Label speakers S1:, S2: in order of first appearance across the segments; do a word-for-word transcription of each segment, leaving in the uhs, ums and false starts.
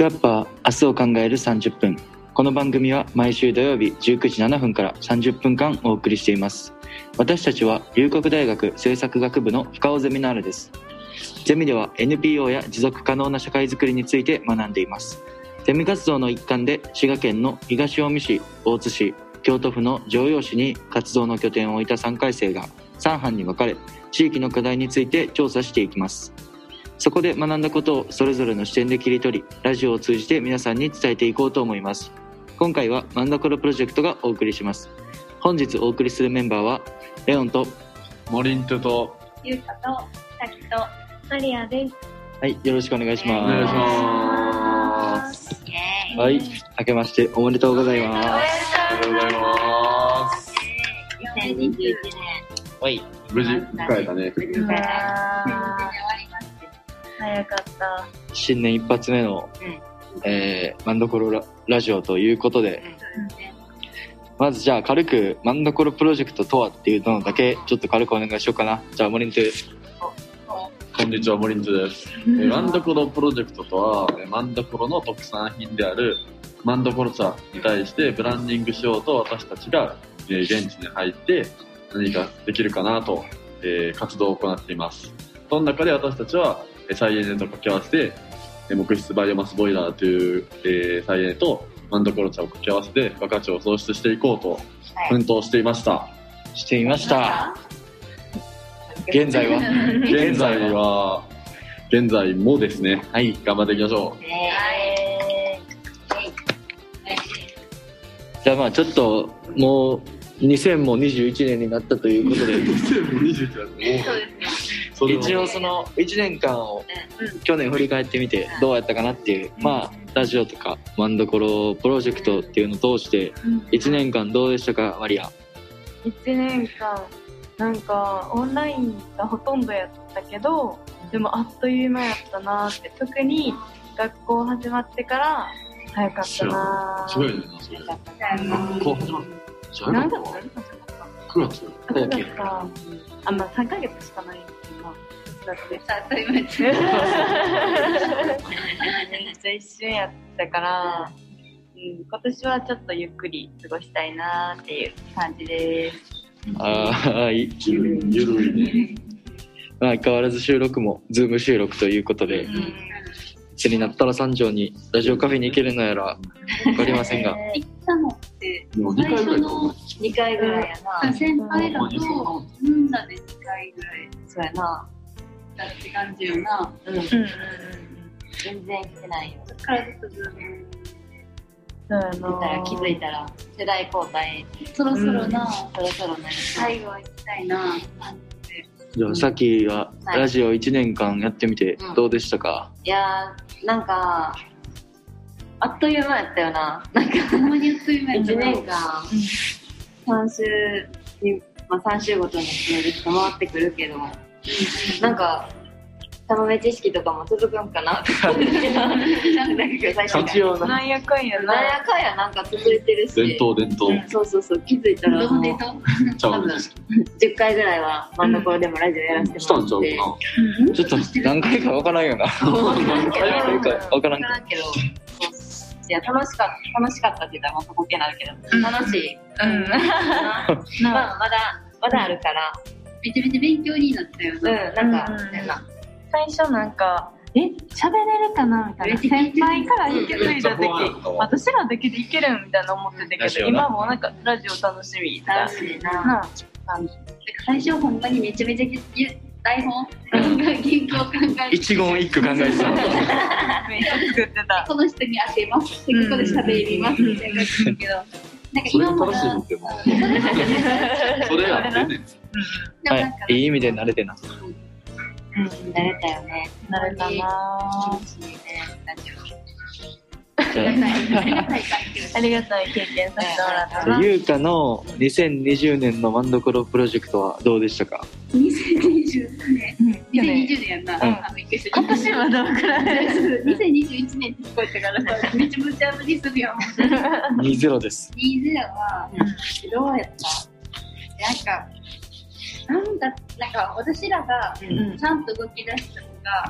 S1: クアッパー明日を考えるさんじゅっぷん。この番組は毎週土曜日じゅうくじななふんからさんじゅっぷんかんお送りしています。私たちは龍谷大学政策学部の深尾ゼミナールです。ゼミでは エヌピーオー や持続可能な社会づくりについて学んでいます。ゼミ活動の一環で滋賀県の東近江市、大津市、京都府の城陽市に活動の拠点を置いたさんかい生がさん班に分かれ、地域の課題について調査していきます。そこで学んだことをそれぞれの視点で切り取り、ラジオを通じて皆さんに伝えていこうと思います。今回はマンダコロプロジェクトがお送りします。本日お送りするメンバーはレオンと
S2: モリントと
S3: ゆうかとさきとマリアです。
S1: はい、よろしくお願いします。
S2: お願いします。
S1: はい、明けましておめでとうございます。
S2: おめでとうございます。
S3: にせんにじゅういちねん、
S1: はい、
S2: 無事迎えたね。
S3: 無事迎えた。早かった。
S1: 新年一発目の、うんえー、マンダコロ ラ, ラジオということで、うん、まずじゃあ軽くマンダコロプロジェクトとはっていうのだけちょっと軽くお願いしようかな。じゃあモリント。
S2: こんにちは、モリントです。マンダコロプロジェクトとはマンダコロの特産品であるマンダコロ茶に対してブランディングしようと私たちが現地に入って何かできるかなと、えー、活動を行っています。その中で私たちは再エネと掛け合わせて木質バイオマスボイラーという、えー、再エネとマンダコロ茶を掛け合わせて付加価値を創出していこうと奮闘していました、はい、
S1: していました現在は
S2: 現在は現在もですね、はい、頑張っていきましょう、
S3: え
S1: ー、じゃあまあちょっともうにせんにじゅういちねんになったということで
S2: にせんにじゅういちねん
S3: そうですね。
S1: 一応そのいちねんかんを去年振り返ってみてどうやったかなっていう、まあラジオとかマンダコロプロジェクトっていうのを通していちねんかんどうでしたか、マリア。
S4: いちねんかんなんかオンラインがほとんどやったけど、でもあっという間やったなって。特に学校始まってから早かったな。
S2: すごいね。それ学校始まった
S4: 何月
S2: くがつ
S4: くがつか。あ、まあさんかげつしかないんですけど、だって
S3: さあという間
S4: に一瞬やったから、うん、今年はちょっとゆっくり過ごしたいなっていう感じです。
S1: ああ、いい。
S2: ゆるい、ゆるいね。
S1: まあ相変わらず収録もズーム収録ということで、いつになったら三条にラジオカフェに行けるのやら分かりませんが、
S3: えー、行ったのって
S2: 最初の
S3: にかいぐらいやな。先輩らとみんなでにかいぐらいそうやなだって感じよな。うん、うん、全然来てないよ。そっからずっとズーム
S4: そうやな。
S3: たら気づいたら世代交代そろそろな、うん、そろそろね最後は行きたいな。
S1: じゃあさっきはラジオいちねんかんやってみてどうでしたか？
S3: はい、いやーなんかあっという間やったよな。なんかほんまにあっという間やったな。いちねんかんさん週に、まあ、さん週ごとに決める人回ってくるけど、なんか玉知識とかも続くんかなって思ってた。なんか最初から
S4: なんやかんや
S3: なんやかんやなんか続いてるし、
S2: 伝統伝統、
S3: うん、そうそうそう気づいたらもう多分じゅっかいぐらいは真ん中でもラジオやらせてもらって、
S1: うん、ちょっと何回か分からんよな。何回か分からん
S3: けど、いや楽しかった楽しかったって言ったらもっとボケになるけど楽しい。うん。まあまだまだあるからめちゃめちゃ勉強になったよな。うんなんかみたいな。
S4: 最初なんかえ喋れるかなみたいな、先輩から引き継いだ時、私らだけでいけるみたいな思ってたけど、今もなんかラジオ楽しみ
S3: 楽しいな。最初ほんまにめちゃめちゃ台本原稿考えて
S1: 一言一句考えてた。
S4: めっちゃ作ってた。
S3: この人に当てます。ここで喋りますみたいな感じだけど、なんか今も
S2: それが楽しいってもそれやってね。
S1: はい、いい意味で慣れてな。
S3: うん、慣れたよね。
S4: 慣れたなぁ。
S3: 楽しいね。
S4: ありがたい経験させてもらったな。
S1: ゆうかのにせんにじゅうねんのマンダコロプロジェクトはどうでしたか？
S3: にせんにじゅうねん、にせんにじゅうねんやんな。
S4: うん、あ今年はどうくらい？
S3: にせんにじゅういちねんって聞こえたからさ、めちゃめちゃ無理するよ。
S1: にじゅうです。
S3: にじゅうはどうやった？なんか。なんか、なんか私らがちゃんと動き出したのが、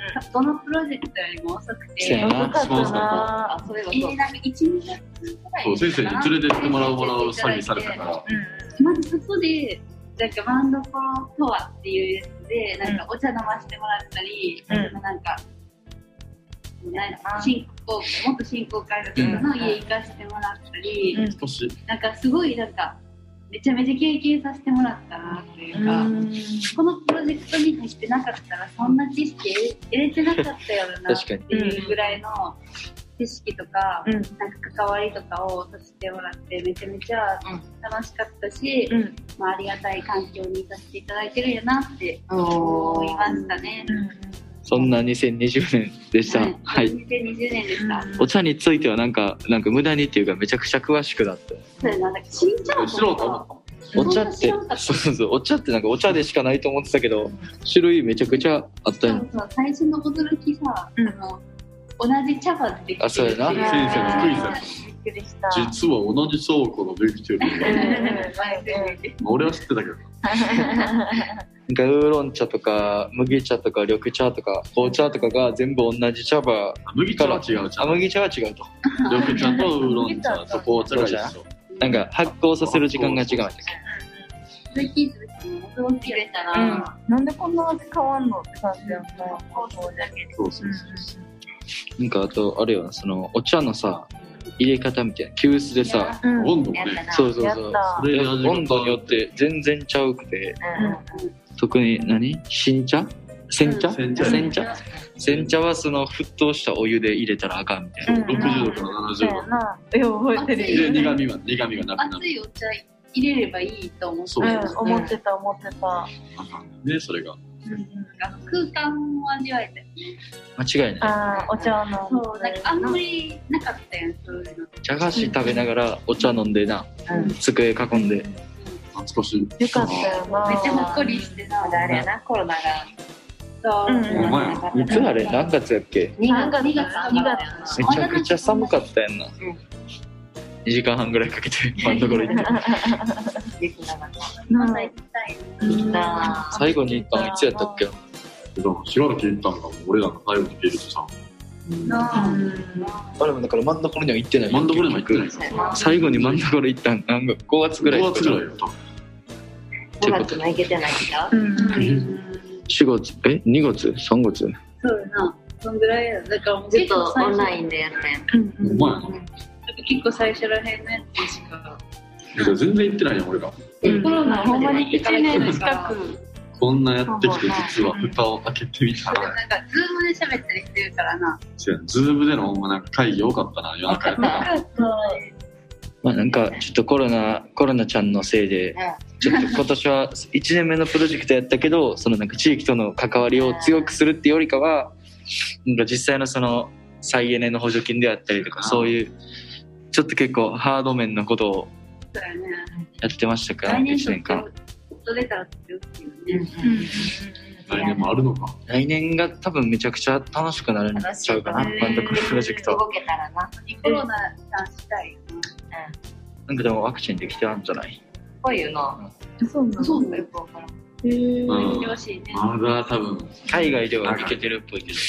S5: どのプロジェクトよりも遅く
S1: そう
S5: て、
S1: やな
S4: 遅かったな
S3: あ、そういえばそう
S5: えー、なんかいち、にがつぐらい
S2: そう先生に連れてってもらうもらう詐欺されたから
S5: まずそこで、なんかマンドコロとはっていうやつで、なんかお茶飲ませてもらったり、
S4: うん
S5: なんか、なんか進行元振興会の方の家行かせてもらったり、
S4: うん
S2: 少し
S5: なんかすごいなんか、めちゃめちゃ経験させてもらったなっていうか、
S4: うん
S5: このプロジェクトに入ってなかったらそんな知識入れてなかったやろなっていうぐらいの知識とか、
S4: うん
S5: なんか関わりとかをさせてもらってめちゃめちゃ楽しかったし、
S4: うん
S5: まあ、ありがたい環境にいさせていただいてるんやなって思いましたね。
S1: そんなにせんにじゅうねんでした。
S5: はい、
S1: はい。
S5: にせんにじゅうねんでした。
S1: お茶についてはなんかなんか無駄にっていうかめちゃくちゃ詳しくなって。
S5: そうやな、なんか新茶の
S2: 知ろうと思ったもん
S1: お茶ってそうそうそうお茶ってなんかお茶でしかないと思ってたけど種類めちゃくちゃあったよ。
S5: そうそう、最初の驚きさ、
S4: うん
S5: あの同じ茶葉でできてるって
S1: あそうやな
S5: 先
S2: 生のクイズや
S4: びっくりした。
S2: 実は同じ倉庫のできてる俺は知ってたけど
S1: なんかウーロン茶とか麦茶とか緑茶とか紅茶とかが全部同じ茶葉。
S2: 麦茶は違う茶
S1: あ麦茶は違うと。
S2: 緑茶とウーロン茶と紅茶が一緒
S1: なんか発酵させる時間が違うんだっけ。
S5: それ聞いた時も驚きでした
S4: うん
S5: な。
S4: なんでこんな味変わんのって感じやった。
S5: そうだけ
S2: そうそうそう
S1: なんかあとあれよなそのお茶のさ入れ方みたいな急須でさ
S4: うん
S2: 温度もね
S1: そうそうそう
S4: やった
S2: それで味が
S1: 温度によって全然ちゃうくて
S4: うん
S1: 特に何新茶煎茶
S2: 煎茶
S1: 煎茶煎茶はその沸騰したお湯で入れたらあかんみたいな。
S4: うん
S2: ろくじゅうどからななじゅうど
S4: そうやな。よう覚えてる。
S2: で苦味は苦味がなくなる
S5: 熱いお茶入れればいいと思って
S2: そう
S4: うん、思ってた思ってた。
S2: あかんねそれが
S5: 空間を味わえて、
S1: 間違いない。
S4: ああ、お茶の。
S5: そう、なんかあんまりなかったやん、そういうの。
S1: 茶菓子食べながらお茶飲んでな
S4: うん
S1: 机囲んで
S2: 懐かしい
S4: よかったよな。
S5: めっちゃほっこりしてな。
S3: まだあれやな、コロナが
S5: そう。
S4: うん
S2: お前や
S1: いつあれ何月やっけ。
S3: にがつ
S5: にがつ
S4: にがつ
S1: めちゃくちゃ寒かったやんな、にじかんはんぐらいかけてバンドコロ行って
S3: 雪なかった。
S5: また行きたい
S3: 行きた
S1: 最後に行ったのいつやったっけ。
S2: だからしばらく行ったのが俺らの最後に出るとさ
S5: な。
S1: あれもだから真ん中には行ってない
S2: マンドコロにも行ってない
S3: そうやな。
S1: 最後に真ん中に行ったんなんかごがつぐらい
S2: ごがつぐらいよ多分
S3: ごがつも行けてないんだ。
S4: うん。
S1: しがつえにがつさんがつ
S5: そうやな。そんぐらいや。だからもう
S3: ずっと
S5: 結構最初
S3: オンラインでやったやん。
S4: うん
S2: お前やな
S5: 結構最初らへんのやつしか。
S2: いや全然行ってないやん俺ら
S4: うん
S5: コロナ
S4: ほんまにいちねん近く。
S2: こんなやってきて実は蓋を開けてみたら
S5: なんか、ズームで喋ったりしてるからな。
S2: ズームでのほんまなんか会議多かったな夜中やった
S1: まあなんかちょっとコロナコロナちゃんのせいでちょっと今年はいちねんめのプロジェクトやったけどそのなんか地域との関わりを強くするっていうよりかはなんか実際のその再エネの補助金であったりとかそういうちょっと結構ハード面のことを
S5: そうやね。
S1: やってましたから
S5: 来年
S1: いちねんかん。
S5: と出たらって言うよね。
S2: 来年もあるのか
S1: 来年が多分めちゃくちゃ楽しくなるんちゃうかな、バンドコロプロジェクト。
S3: 動けたらな。
S5: コロナさんしたいよ
S1: なんかでもワクチンできてあるんじゃない。
S3: こういうの。
S4: そうな
S5: な。そうだよ、こから。
S4: へー
S5: 行ってほしいね。
S2: まだ多分
S1: 海外ではいけてるっぽいけど。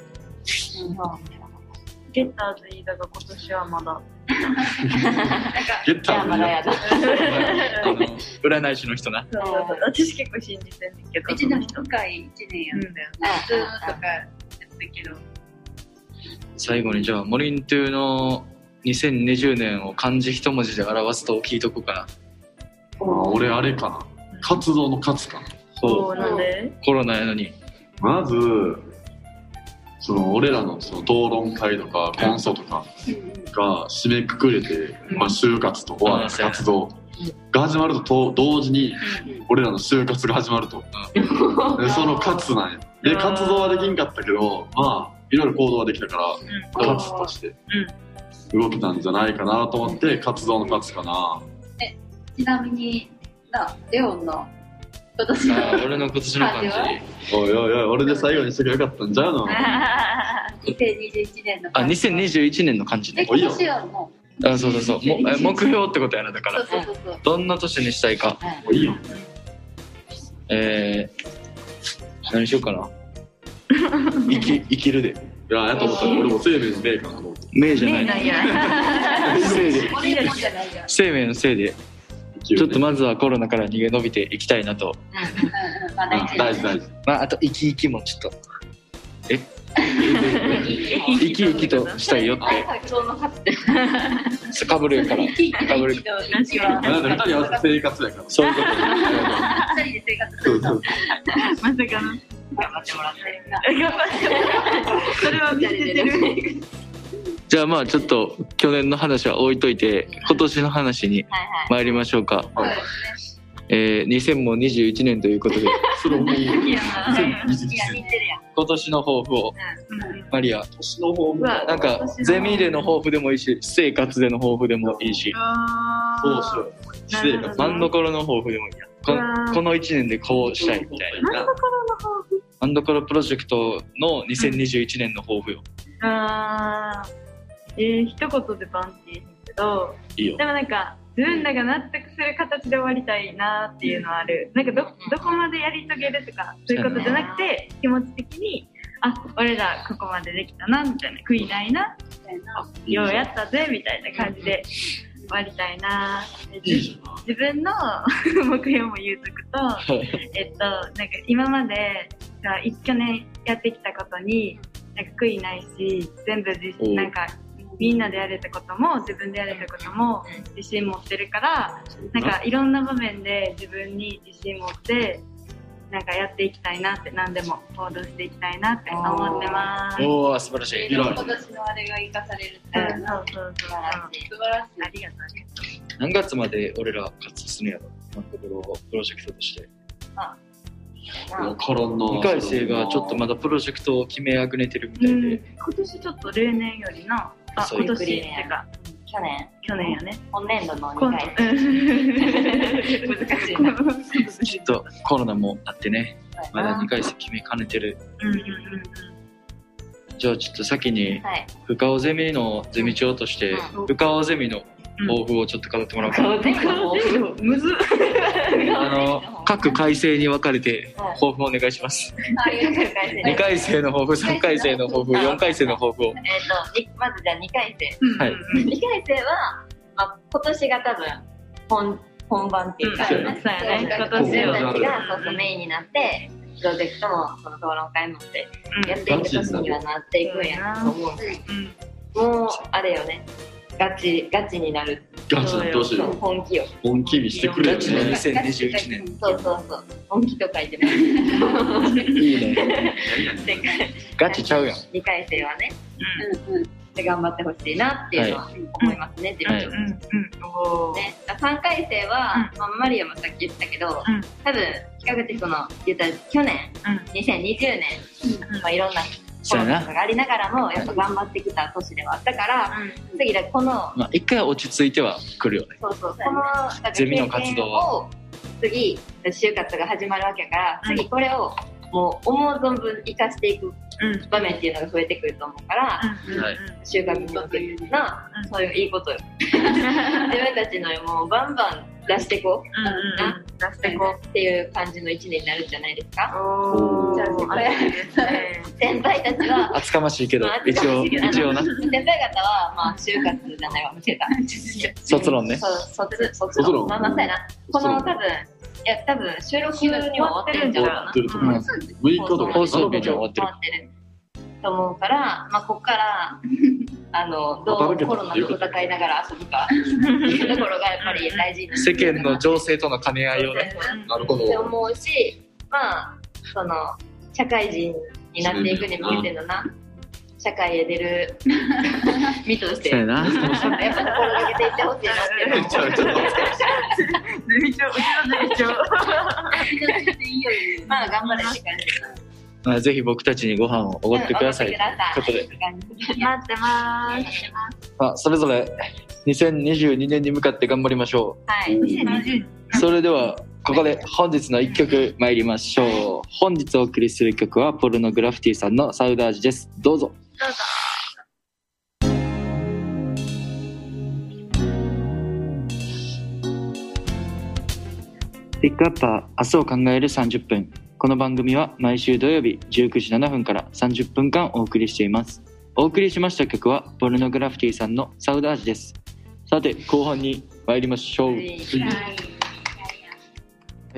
S4: ゲッターズ飯田が今年はまだ。
S2: ゲッターズや
S3: やだ。
S1: あの占い師の人な。
S4: そうそうそう私結構信じてんねんけど。
S5: 一年深い一年やったよね。ズームとかやったけど。
S1: 最後にじゃあモリントゥのにせんにじゅうねんを漢字一文字で表すと聞いとこうかな。
S2: 俺あれかな活動の活かな
S4: そうなんで。
S1: コロナやのに。
S2: まずその俺らのその討論会とかコンソとかが締めくくれて、まあ、就活とか活動が始まると同時に俺らの就活が始まるとでその活なんやで活動はできんかったけどまあいろいろ行動はできたから活として動けたんじゃないかなと思って活動の活かな。
S5: ちなみに、な、レオンの今年の
S1: あ俺の今年の漢字。
S2: おいおいおい俺で最後にしてきゃよかったんじゃうの。
S5: にせんにじゅういちねんの
S1: あにせんにじゅういちねんの漢字
S5: え、
S1: ね。
S5: 今年はも
S1: あそうそうそうもえ目標ってことやなだか
S5: う。そう
S1: ら。
S5: そうそうそう。
S1: どんな年にしたいか。
S2: もういいよ。
S1: えー、何しようかな。 生き生きるで。
S2: いややと思ったら俺も生命の命かなと思って。
S1: 命じゃない。
S4: なんや
S1: 生で
S5: 俺もじゃないや。
S1: 生命のせいで。ちょっとまずはコロナから逃げ延びていきたいなと。
S5: うんうん。まあ大事
S2: 大事大事。
S1: まああと生き生きもちょっとえ生き生きとしたいよって
S3: その発展
S1: かぶるからかぶる。
S2: なんで二人合わせて生活やから。
S1: そういうこと。
S5: 二人で生活すると。
S4: まさかの
S3: 頑張ってもらって
S4: 頑張ってそれは見せてる
S1: じゃあまあちょっと去年の話は置いといて今年の話に参りましょうか。
S2: はい。
S1: えー、にせんにじゅういちねんということで
S2: それもいい。
S4: いや
S5: いや似てるやん。
S1: 今年の抱負をマリア
S2: 年の方も。
S1: なんかゼミでの抱負でもいいし私生活での抱負でもいいし
S2: そうしよう。私生活。
S1: 真ん中の抱負でもいいやここのいちねんでこうしたいみたいな真ん中プロジェクトのにせんにじゅういちねんの抱負よ。
S4: あーえー、一言でバンって言うんけど
S1: いいよ
S4: でもなんか自分らが納得する形で終わりたいなっていうのはある。なんか ど, どこまでやり遂げるとかそういうことじゃなくて気持ち的にあ俺らここまでできたなみたいな悔いないなみたいなようやったぜみたいな感じで終わりたいな。自分の目標も言うとくとえっとなんか今まで去年やってきたことになんか悔いないし全部自なんかみんなでやれたことも自分でやれたことも自信持ってるからなんかいろんな場面で自分に自信持ってなんかやっていきたいなって何でも行動していきたいなって思ってます。
S1: おー素晴らしい。
S5: 今年のあれが生かされるって。
S4: うん、そうそうそう。
S5: 素晴らしい。
S4: ありがとうありがとう。
S1: 何月まで俺ら活動するんやろ今のところプロジェクトとして。
S2: コロンの
S1: にかい生がちょっとまだプロジェクトを決めあぐねてるみたいで、うん、
S4: 今年ちょっと例年よりなあ今年っていうか
S3: 去年
S4: 去年やね
S3: 今年度のにかい難しいな
S1: ちょっとコロナもあってねまだにかい生決めかねてる、
S4: うんうんうん、
S1: じゃあちょっと先に深尾ゼミのゼミ長として深尾ゼミの抱負をちょっと語ってもらおうかな、うん、
S4: むず
S1: あの各回生に分かれて抱負をお願いします。にかい生の抱負、さんかい生の抱負、よんかい生の抱負を。
S3: えっとまずじゃあにかい生、はい、にかい生は、まあ、今年が多分本本番っていうか、
S4: そうやね、今年
S3: 自分たちがそうそうメインになってプロジェクトもその討論会もってやっていく年にはなっていくんやと思う、うん、もうあれよねガチガチになる。
S2: ガチどうしよう。
S3: 本気よ。
S2: 本気にしてくれよ。
S1: ガチのにせんにじゅういちねん。
S3: そうそうそう。本気と書いてます。
S1: いいね。ガチちゃうやん。
S3: にかい生はね。うんうん。で頑張ってほしいなっていうのは思いますね。自分
S4: うんうん。
S3: ね。さんかい生はまあマリアもさっき言ったけど、多分比較的その言った去年にせんにじゅうねんまあいろんなコロナとかがありながらもやっぱ頑張ってきた年ではあったから、うん、次でこの
S1: まあ一回落ち着いては来るよね。
S3: そうそうこの
S1: ゼミの活動を
S3: 次就活が始まるわけやから、うん、次これをもう思う存分生かしていく場面っていうのが増えてくると思うから、うんうん、就活に向けてな、うん、そういういいことよ自分たちのもうバンバン出していこう、うんうん、出していこうっていう感じのいちねんになるんじゃないですか。
S4: お
S3: じゃあ先輩先輩たちは
S1: 厚かましいけど、まあ、一応一応な
S3: 先輩方はまあ就活じゃないわ間違えた
S1: 卒論ね。
S3: そう卒卒論まあまあそうやなこの多分いや多分収録には終わってるんじゃないかな。
S2: むいかとか
S1: 放送日には終わってる
S3: と思うから、まあここからあのどうコロナと戦いながら遊ぶかいうところがやっぱり大事になって
S1: 世間の情勢との兼ね合いをね。
S2: なるほど。
S3: って思うし、まあその社会人になっていくに向けてのな。社会へ出る身としてやっぱ心がけていってほしいなって思う。
S4: ゼミ長、うちのゼミ長。
S3: まあ頑張れって感じ。
S1: まあぜひ僕たちにご飯をおごってくださいということで。
S4: 待ってます。
S1: まあそれぞれにせんにじゅうにねんに向かって頑張りましょう。
S3: はい。にせんにじゅう。
S1: それではここで本日のいっきょく参りましょう。本日お送りする曲はポルノグラフィティさんのサウダージです。どうぞ。
S4: どうぞ。
S1: ピックアップは明日を考えるさんじゅっぷん。 この番組は毎週土曜日じゅうくじななふんからさんじゅっぷんかんお送りしています。お送りしました曲はポルノグラフィティさんのサウダージです。さて後半に参りましょう。はい、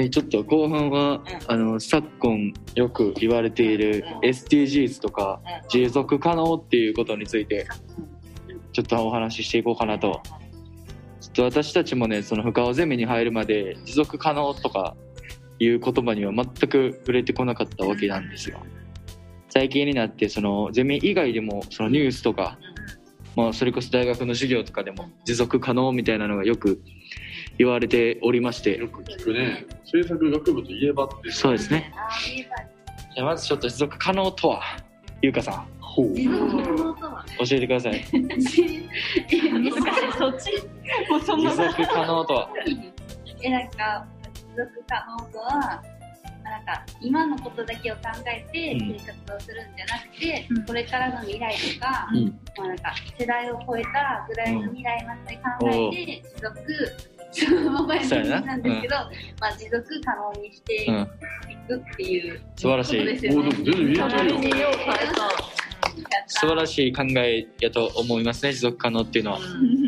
S1: ちょっと後半は、うん、あの昨今よく言われている エスディージーズ とか持続可能っていうことについてちょっとお話ししていこうかなと。ちょっと私たちもね、その深尾ゼミに入るまで持続可能とかいう言葉には全く触れてこなかったわけなんですよ。最近になってそのゼミ以外でもそのニュースとか、まあ、それこそ大学の授業とかでも持続可能みたいなのがよく言われておりまして、
S2: よく聞くね。政策学部といえばって。
S1: そうですね。じゃあまずちょっと持続可能とは、ゆうかさん、
S3: ほう、持続可能とは
S1: 教えてください。
S4: 難しい。そっちもうそんな
S1: 持続可能とは
S5: え、なんか持続可能とはなんか今のことだけを考えて生活をするんじゃなくて、うん、これからの未来とか、うん、まあ、なんか世代を超えたぐらいの未来まで考えて持続、そのままなんですけど、うん、まあ、持続可能にしていくっていうことですよね。
S1: 素晴らしい考えやと思いますね、持続可能っていうのは。うん、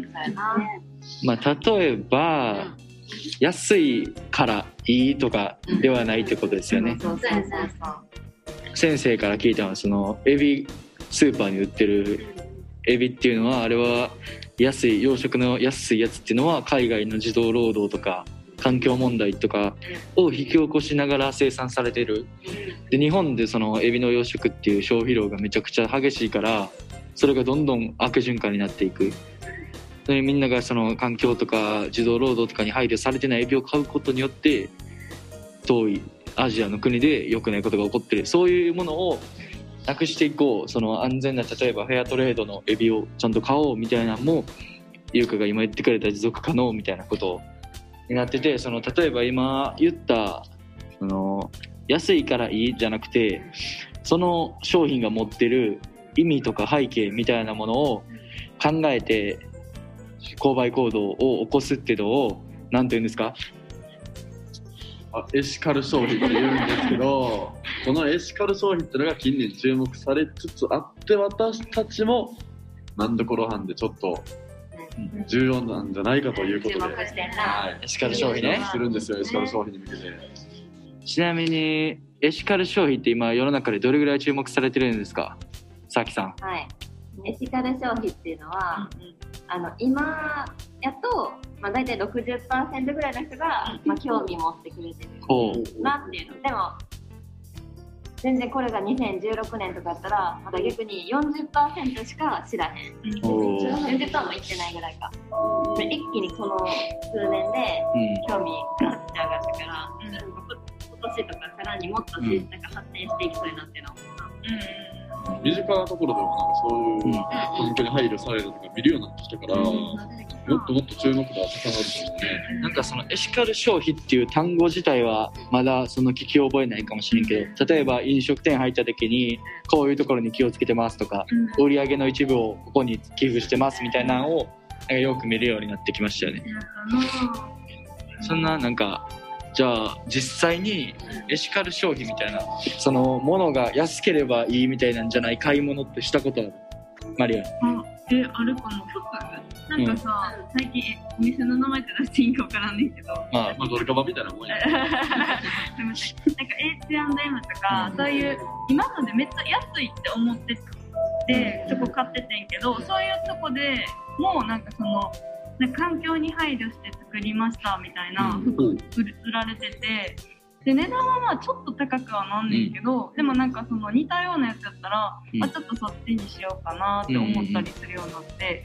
S1: まあ、例えば、うん、安いからいいとかではないってことですよね。先生から聞いたのは、そのエビスーパーに売ってるエビっていうのは、あれは安い養殖の安いやつっていうのは海外の児童労働とか環境問題とかを引き起こしながら生産されてる。で、日本でそのエビの養殖っていう消費量がめちゃくちゃ激しいから、それがどんどん悪循環になっていく。で、みんながその環境とか児童労働とかに配慮されてないエビを買うことによって遠いアジアの国で良くないことが起こってる。そういうものをなくしていこう、その安全な、例えばフェアトレードのエビをちゃんと買おうみたいなのも、優香が今言ってくれた持続可能みたいなことになってて、その例えば今言ったその安いからいいじゃなくて、その商品が持ってる意味とか背景みたいなものを考えて購買行動を起こすっていうのを何て言うんですか？
S2: あ、エシカル消費って言うんですけど、このエシカル消費っていうのが近年注目されつつあって、私たちも何どころ班でちょっと重要なんじゃないかということで、
S3: 注目してんな、
S2: はい、
S1: エシカル消費ね、
S2: するんですよ、エシカル消費に向けて。
S1: ちなみにエシカル消費って今世の中でどれぐらい注目されてるんですか、さきさん。
S3: はい、エシカル消費っていうのは、うんうん、あの今やと、まあ、大体 ろくじゅっパーセント ぐらいの人が、まあ、興味持ってくれてるなっていうの。でも全然これがにせんじゅうろくねんとかやったらまだ逆に よんじゅっパーセント しか知らへん、うん、よんじゅっパーセント もいってないぐらいか。で一気にこの数年で興味が立ち上がったから、うん、今年とかさらにもっとなんか発展していきそうになってるの、
S2: うん、身近なところでもなんかそういう環境に配慮されるとか見るようになってきたから、うん、もっともっと注目度は高まると思うね。
S1: なんかそのエシカル消費っていう単語自体はまだその聞き覚えないかもしれんけど、例えば飲食店入った時にこういうところに気をつけてますとか、うん、売り上げの一部をここに寄付してますみたいなのをよく見るようになってきましたよね。そんななんかじゃあ実際にエシカル消費みたいな、その物が安ければいいみたいなんじゃない買い物ってしたことある？マリア。
S4: あ、え、あるかも。なんかさ、うん、最近お店の名前って出していいか分からんねんけど、
S2: まあ、まあドルカバみたいなもんや。
S4: でもなんか エイチアンドエム とか、うん、そういう今までめっちゃ安いって思っててそこ買っててんけど、そういうとこでもうなんかそのなんか環境に配慮して作りましたみたいな服売られてて、で値段はまあちょっと高くはなんねんけど、うん、でもなんかその似たようなやつだったら、うん、あちょっとそっちにしようかなって思ったりするようになって、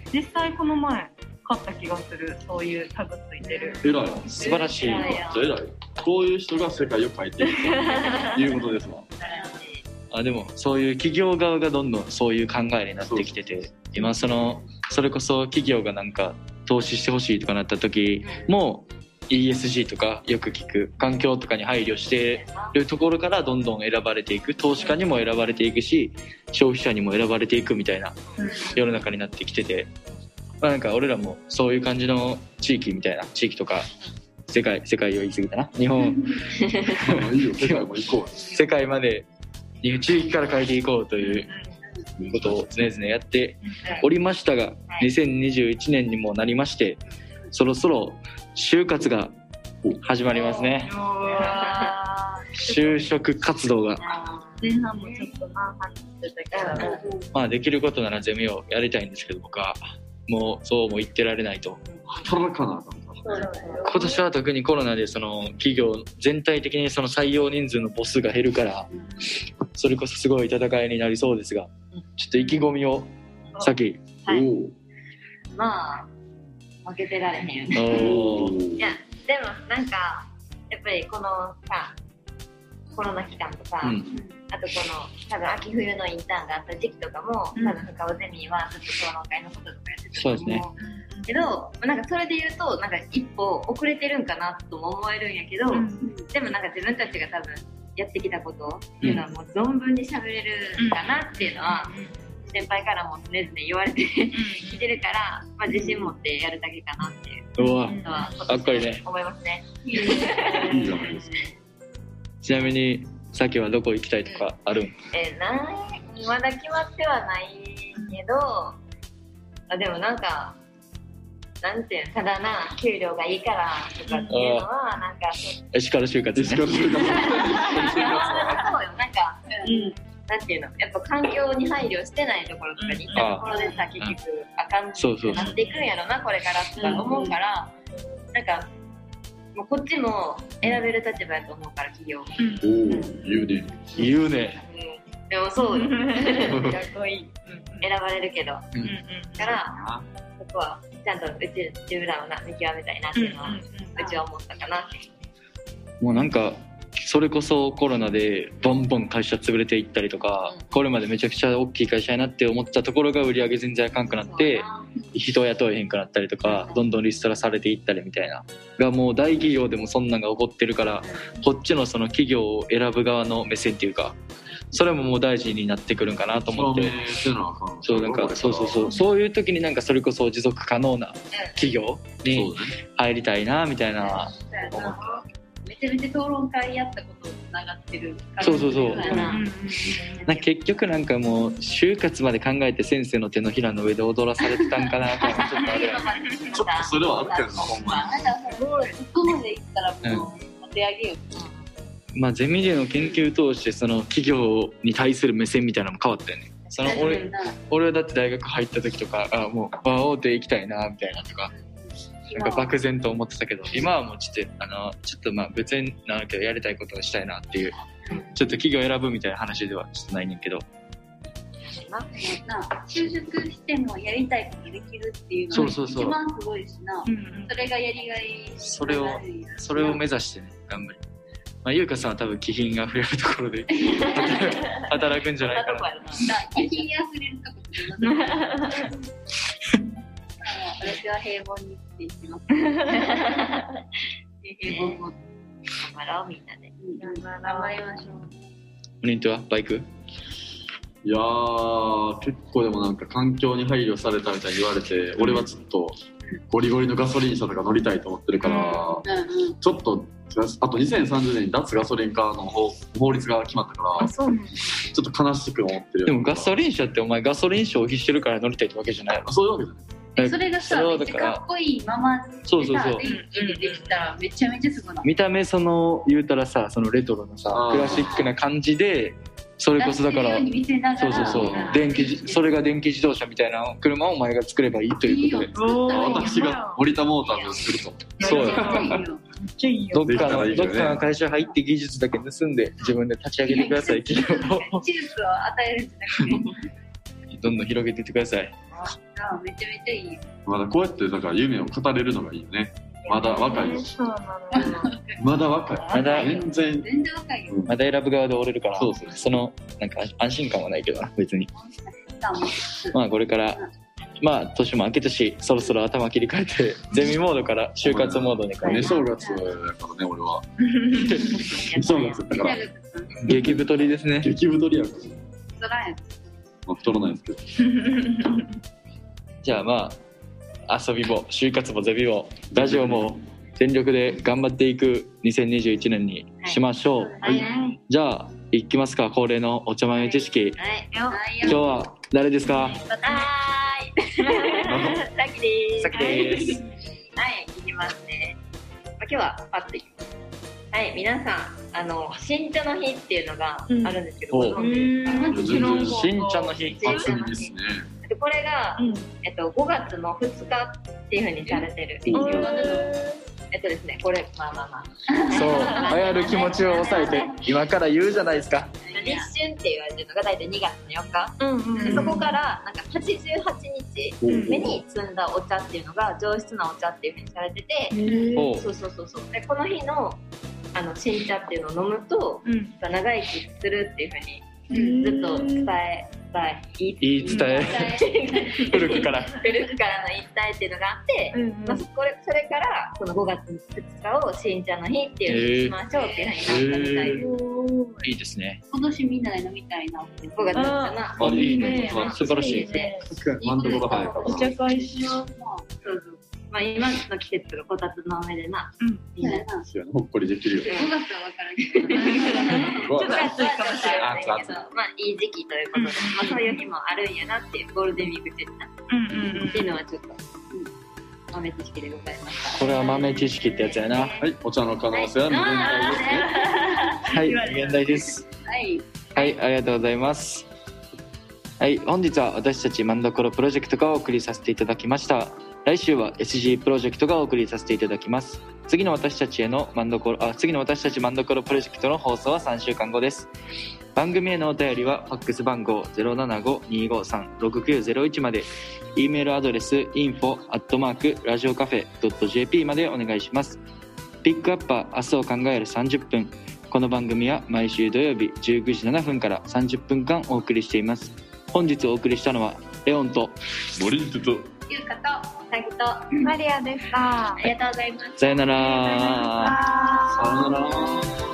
S4: 実際この前買った気がする。そういうタグついてる。
S2: 偉い、
S1: 素晴らしい。
S2: じゃあ偉い。こういう人が世界を変えていくということですわ。
S1: あ、でもそういう企業側がどんどんそういう考えになってきてて、今そのそれこそ企業がなんか投資してほしいとかなった時も イーエスジー とかよく聞く、環境とかに配慮してるところからどんどん選ばれていく、投資家にも選ばれていくし消費者にも選ばれていくみたいな世の中になってきてて、まあ、なんか俺らもそういう感じの地域みたいな地域とか世界世界を言い過ぎたな日本
S2: まあいいよ世界も行こう。
S1: 世界まで中域から変えていこうということを常々やっておりましたが、にせんにじゅういちねんにもなりまして、そろそろ就活が始まりますね。就職活動が
S4: 前半もちょっとな話してたけど、
S1: まあできることならゼミをやりたいんですけど、僕はもうそうも言ってられないと。
S2: 働かなあかん。
S1: 今年は特にコロナでその企業全体的にその採用人数の母数が減るから、それこそすごい戦いになりそうですが、ちょっと意気込みをさっき。
S3: はい、
S2: お
S3: まあ負けてられへんよね。
S1: お
S3: いやでもなんかやっぱりこのさコロナ期間とか、うん、あとこの多分秋冬のインターンがあった時期とかも、うん、多分深尾ゼミはずっと討論会のこととかやってたと思う。そうですね。けどなんかそれで言うとなんか一歩遅れてるんかなとも思えるんやけど、うん、でもなんか自分たちが多分やってきたことっていうのはもう存分に喋れるかなっていうのは、うん、先輩からも常々言われてきてるから、まあ、自信持ってやるだけかなっていうのは今年思いますね。
S2: いいじゃないですか。
S1: ちなみにさっきはどこ行きたいとかあるん？
S3: えー、ないまだ決まってはないけど、あでもなんかなんていうの、ただな給料がいいからとかっていうのはなんか
S1: エシカル就活、
S2: エシカル就活そうよ
S3: なんか、うん、なんていうのやっぱ環境に配慮してないところとかに行ったところでさ、結局あかんってなっていくんやろなこれからとか思うから、なんかもうこっちも選べる立場やと思うから企業、
S2: うん、おお言うね
S1: 言うね、
S3: うん、でもそうよかっこいい選ばれるけど、うん、だからそこはちゃんとうち自分らをな見極めたいなっていうのは、うんうんうん、うちは思ったかな。
S1: もうなんかそれこそコロナでボンボン会社潰れていったりとか、うん、これまでめちゃくちゃ大きい会社になって思ったところが売り上げ全然あかんくなって人を雇えへんくなったりとか、どんどんリストラされていったりみたいながもう大企業でもそんなんが起こってるから、こっちのその企業を選ぶ側の目線っていうかそれももう大事になってくるんかなと思って、そうなんかそうそうそうそういう時になんかそれこそ持続可能な企業に入りたいなみたいな。
S5: めちゃめちゃ討論会やったことにつながってる。
S1: そうそうそう。なんか結局なんかもう就活まで考えて先生の手のひらの上で踊らされてたんかなとかちょっとあれ
S2: ちょっとそれはあるけどなほんまに。
S5: なんかすごいそこまでいったらもうお手上げよ。
S1: まあゼミでの研究通してその企業に対する目線みたいなのも変わったよね。その 俺, 俺はだって大学入った時とかあもう大手行きたいなみたいなとかなんか漠然と思ってたけど、今はもうちょっとあのちょっとまあ別になるけどやりたいことをしたいなっていう、ちょっと企業選ぶみたいな話ではちょっとないねんけど、
S5: 就職してもやりたいことできるっていうのが一番すごいしな。そうそうそう、それがやりがい。
S1: それをそれを目指してね頑張り。まあ、ゆうかさんは多分気品が溢れるところで働くんじゃないかな。
S5: 気品あふれるところで私は平凡にっていきます。平凡も頑張ろうみんなで。頑張りましょう。
S1: オリントはバイク？
S2: いやー結構でもなんか環境に配慮されたみたいに言われて、俺はちょっとゴリゴリのガソリン車とか乗りたいと思ってるから、ちょっとあとにせんさんじゅうねんに脱ガソリン化の 法, 法律が決まったからちょっと悲しく思ってる。
S1: でもガソリン車ってお前ガソリン消費してるから乗りたいってわけじゃないの？
S2: そういうわけじゃない。
S5: それがさめっちゃかっこいいままでさ
S1: そうそうそう
S5: 電気でできたらめちゃめちゃすごいな。
S1: 見た目その言うたらさそのレトロなさクラシックな感じでそれこそだからそうそうそう電気それが電気自動車みたいな車をお前が作ればいいということで、
S2: 私が森田モーターズを作ると。
S1: そうやどっかのどっかの会社入って技術だけ盗んで自分で立ち上げてください。企業を
S5: 技術を与えるんじゃなくて
S1: どんどん広げていってください。
S5: あめちゃめちゃいい。
S2: まだこうやってだから夢を語れるのがいいよね。まだ若いよ。まだ若い。まだ全然
S5: 全然若いよ。
S1: まだ選ぶ側で折れるから。そうそう。そのなんか安心感はないけどな別に。まあこれからまあ年も明けたしそろそろ頭切り替えてゼミモードから就活モードに変えて。
S2: 寝正月だからね俺は。寝正月だから。
S1: 激太りですね。
S2: 激太りやから。
S5: 太らんやつ。
S2: まあ、太らないですけど
S1: じゃあまあ遊びも就活もゼミもラジオも全力で頑張っていくにせんにじゅういちねんにしましょう。
S3: はいはい
S1: じゃあいきますか。恒例のお茶豆知識。
S3: はい
S1: 今日は誰ですか？
S3: はーいさきです
S1: さきです
S3: はいいきますね、まあ、今日はパッといきますはい、皆さん、あの新茶の日っていうのがあるんですけど、
S1: うん
S3: ご存知ですか？
S1: 新茶の日。
S3: 新茶
S2: 祭り
S3: の日
S2: ですね。
S3: でこれが、
S4: うん
S3: えっと、ごがつのふつかっていうふうにされてるんですよ。えっとですね、これまあまあまあ
S1: そう流行る気持ちを抑えて今から言うじゃないですか。
S3: 立春って言われてるのが大体にがつのよっか、
S4: うんうん
S3: でそこからなんかはちじゅうはちにちめに摘んだお茶っていうのが上質なお茶っていうふうにされてて、
S1: お
S3: そうそうそうそうでこの日のあの新茶っていうのを飲むと
S4: うん
S3: 長生きするっていうふうにずっと伝え伝え言い
S1: 言い伝え古くから
S3: 古くからの言い伝えっていうのがあって、
S4: うん
S3: まあ、これそれからこのごがつふつかを新茶の日っていうふうにしましょうっていうふうになったみたいです。
S1: いいですね。
S5: 今年みんなで飲みたいな。
S3: ごがつかな。
S1: あいいね
S4: ね
S1: 素晴らしい。
S2: マンドコロはい。
S4: お茶会しよう。
S3: そうそう。まあ今の季節がこたつの雨でな。
S4: うん
S3: みんな。
S2: ほっこりできるよ。
S5: ごがつは分からんけど。
S3: ごがつはちょっとあれだけど、まあいい時期ということで、まあそういう日もあるんやなっていうゴールデンウィーク中にな
S4: うんうん
S3: っていうのはちょっと、うん、豆知識でございました。
S1: これは豆知識ってやつやな。
S2: はい、お茶の可能性は無限大ですね。
S1: はい無限大です。
S3: はい。
S1: はいありがとうございます。はい本日は私たちマンドコロプロジェクトがお送りさせていただきました。来週は エスジー プロジェクトがお送りさせていただきます。次の私たちへのマンドコロあ次の私たちマンドコロプロジェクトの放送はさんしゅうかんごです。番組へのお便りはファックス番号 ゼロななごにーごさんろくきゅうゼロいち まで、 E メールアドレス インフォ アットマーク ラジオカフェ ドット ジェーピー までお願いします。ピックアップは明日を考えるさんじゅっぷん。この番組は毎週土曜日じゅうくじななふんからさんじゅっぷんかんお送りしています。本日お送りしたのはレオンと
S2: モリンテと
S5: ゆうかと。
S3: さきと
S4: マリアでした。
S3: ありがとうございます。
S1: さよなら。
S4: あー
S2: さよなら。